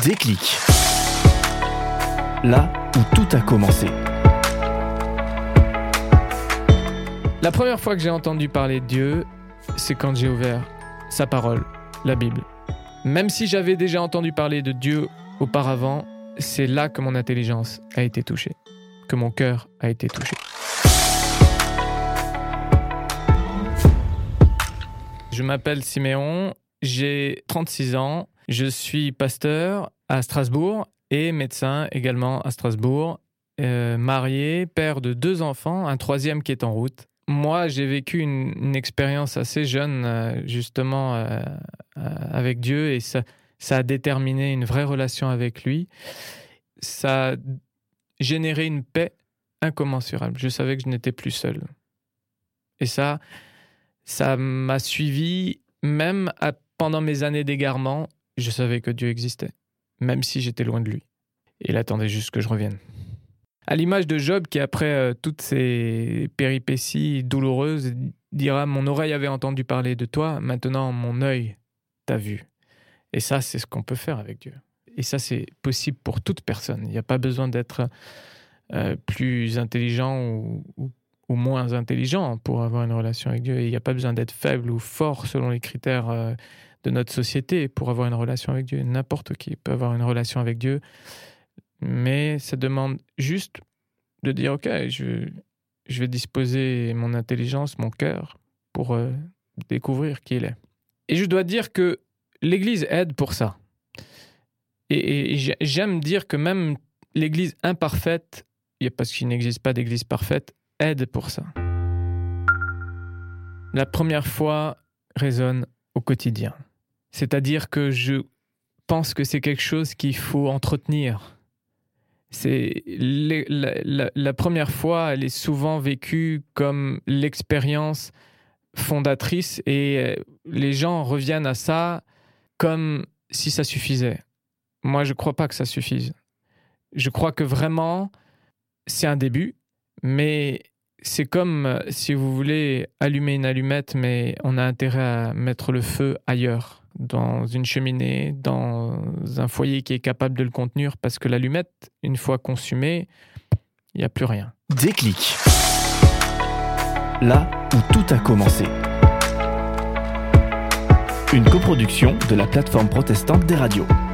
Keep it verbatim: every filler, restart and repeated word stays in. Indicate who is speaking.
Speaker 1: Déclic. Là où tout a commencé.
Speaker 2: La première fois que j'ai entendu parler de Dieu, c'est quand j'ai ouvert sa parole, la Bible. Même si j'avais déjà entendu parler de Dieu auparavant, c'est là que mon intelligence a été touchée, que mon cœur a été touché. Je m'appelle Siméon, j'ai trente-six ans, je suis pasteur à Strasbourg et médecin également à Strasbourg, euh, marié, père de deux enfants, un troisième qui est en route. Moi, j'ai vécu une, une expérience assez jeune, euh, justement, euh, euh, avec Dieu, et ça, ça a déterminé une vraie relation avec lui. Ça a généré une paix incommensurable. Je savais que je n'étais plus seul. Et ça, ça m'a suivi, même à, pendant mes années d'égarement, je savais que Dieu existait, même si j'étais loin de lui. Il attendait juste que je revienne. À l'image de Job, qui après euh, toutes ces péripéties douloureuses, dira « Mon oreille avait entendu parler de toi, maintenant mon œil t'a vu ». Et ça, c'est ce qu'on peut faire avec Dieu. Et ça, c'est possible pour toute personne. Il n'y a pas besoin d'être euh, plus intelligent ou, ou, ou moins intelligent pour avoir une relation avec Dieu. Et il n'y a pas besoin d'être faible ou fort selon les critères euh, de notre société pour avoir une relation avec Dieu. N'importe qui peut avoir une relation avec Dieu. Mais ça demande juste de dire « Ok, je, je vais disposer mon intelligence, mon cœur, pour euh, découvrir qui il est. » Et je dois dire que l'Église aide pour ça. Et, et j'aime dire que même l'Église imparfaite, parce qu'il n'existe pas d'Église parfaite, aide pour ça. La première foi résonne au quotidien. C'est-à-dire que je pense que c'est quelque chose qu'il faut entretenir. C'est les, la, la, la première fois, elle est souvent vécue comme l'expérience fondatrice et les gens reviennent à ça comme si ça suffisait. Moi, je ne crois pas que ça suffise. Je crois que vraiment, c'est un début, mais c'est comme si vous voulez allumer une allumette, mais on a intérêt à mettre le feu ailleurs, dans une cheminée, dans un foyer qui est capable de le contenir, parce que l'allumette, une fois consumée, il n'y a plus rien.
Speaker 1: Déclic. Là où tout a commencé. Une coproduction de la plateforme protestante des radios.